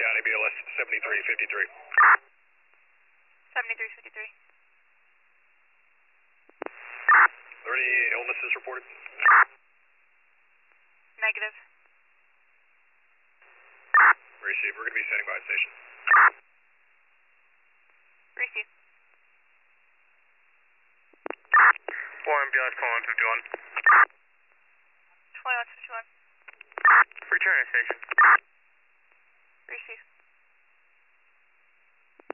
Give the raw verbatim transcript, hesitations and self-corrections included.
County, B L S seventy-three fifty-three. seventy-three fifty-three. Are there any illnesses reported? Negative. Receive. We're going to be standing by at station. Receive. four ambulance twenty-one fifty-one. twenty-one fifty-one. Return to station. Receive.